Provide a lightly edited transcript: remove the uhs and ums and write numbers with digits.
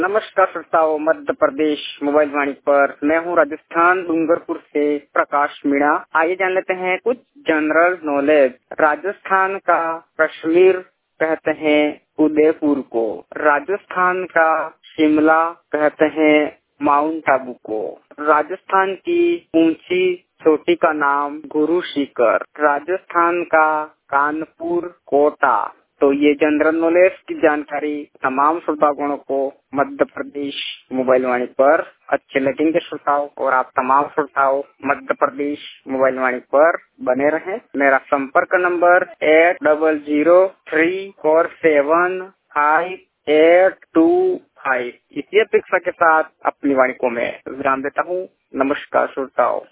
नमस्कार श्रोताओं, मध्य प्रदेश मोबाइल वाणी पर मैं हूँ राजस्थान डूंगरपुर से प्रकाश मीणा। आइए जान लेते हैं कुछ जनरल नॉलेज। राजस्थान का कश्मीर कहते हैं उदयपुर को, राजस्थान का शिमला कहते हैं माउंट आबू को, राजस्थान की ऊंची चोटी का नाम गुरु शिखर, राजस्थान का कानपुर कोटा। तो ये जनरल नॉलेज की जानकारी तमाम श्रोतागणों को मध्य प्रदेश मोबाइल वाणी पर अच्छे लगेंगे श्रोताओं, और आप तमाम श्रोताओं मध्य प्रदेश मोबाइल वाणी पर बने रहें। मेरा संपर्क नंबर 8003475825। इसी अपेक्षा के साथ अपनी वाणी को मैं विराम देता हूँ। नमस्कार श्रोताओं।